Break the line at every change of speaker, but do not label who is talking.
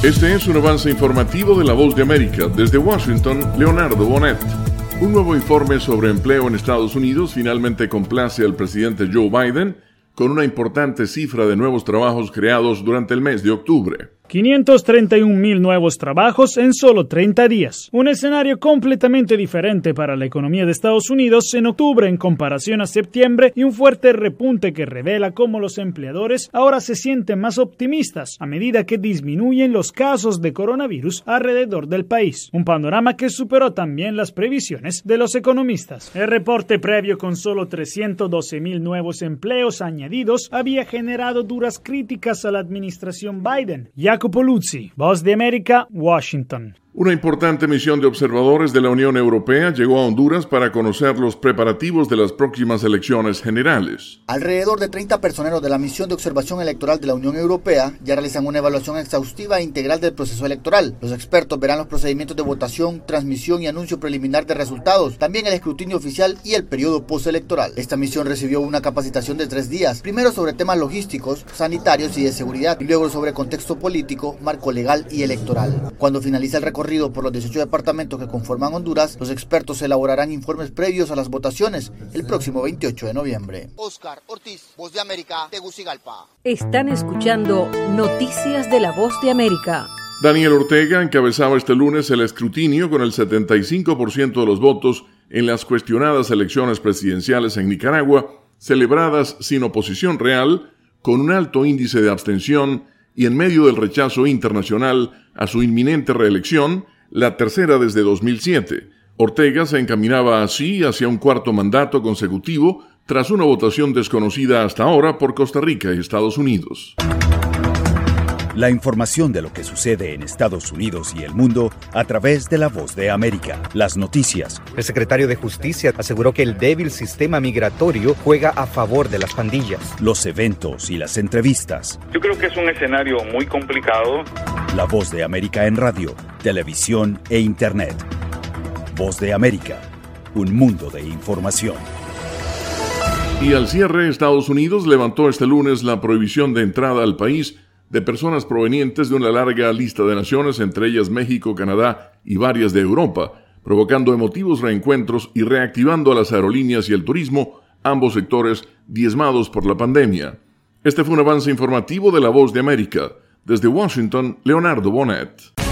Este es un avance informativo de La Voz de América. Desde Washington, Leonardo Bonet. Un nuevo informe sobre empleo en Estados Unidos finalmente complace al presidente Joe Biden con una importante cifra de nuevos trabajos creados durante el mes de octubre.
531,000 nuevos trabajos en solo 30 días. Un escenario completamente diferente para la economía de Estados Unidos en octubre en comparación a septiembre y un fuerte repunte que revela cómo los empleadores ahora se sienten más optimistas a medida que disminuyen los casos de coronavirus alrededor del país. Un panorama que superó también las previsiones de los economistas. El reporte previo con solo 312,000 nuevos empleos añadidos había generado duras críticas a la administración Biden. Jacopo Luzzi, Voz de América, Washington.
Una importante misión de observadores de la Unión Europea llegó a Honduras para conocer los preparativos de las próximas elecciones generales.
Alrededor de 30 personeros de la misión de observación electoral de la Unión Europea ya realizan una evaluación exhaustiva e integral del proceso electoral. Los expertos verán los procedimientos de votación, transmisión y anuncio preliminar de resultados, también el escrutinio oficial y el periodo postelectoral. Esta misión recibió una capacitación de 3 días, primero sobre temas logísticos, sanitarios y de seguridad, y luego sobre contexto político, marco legal y electoral. Cuando finaliza el recorrido por los 18 departamentos que conforman Honduras, los expertos elaborarán informes previos a las votaciones el próximo 28 de noviembre.
Oscar Ortiz, Voz de América, Tegucigalpa.
Están escuchando Noticias de la Voz de América.
Daniel Ortega encabezaba este lunes el escrutinio con el 75% de los votos en las cuestionadas elecciones presidenciales en Nicaragua, celebradas sin oposición real, con un alto índice de abstención y en medio del rechazo internacional a su inminente reelección, la tercera desde 2007. Ortega se encaminaba así hacia un cuarto mandato consecutivo tras una votación desconocida hasta ahora por Costa Rica y Estados Unidos.
La información de lo que sucede en Estados Unidos y el mundo a través de La Voz de América. Las noticias.
El secretario de Justicia aseguró que el débil sistema migratorio juega a favor de las pandillas.
Los eventos y las entrevistas.
Yo creo que es un escenario muy complicado.
La Voz de América en radio, televisión e internet. Voz de América, un mundo de información.
Y al cierre, Estados Unidos levantó este lunes la prohibición de entrada al país de personas provenientes de una larga lista de naciones, entre ellas México, Canadá y varias de Europa, provocando emotivos reencuentros y reactivando a las aerolíneas y el turismo, ambos sectores diezmados por la pandemia. Este fue un avance informativo de La Voz de América. Desde Washington, Leonardo Bonet.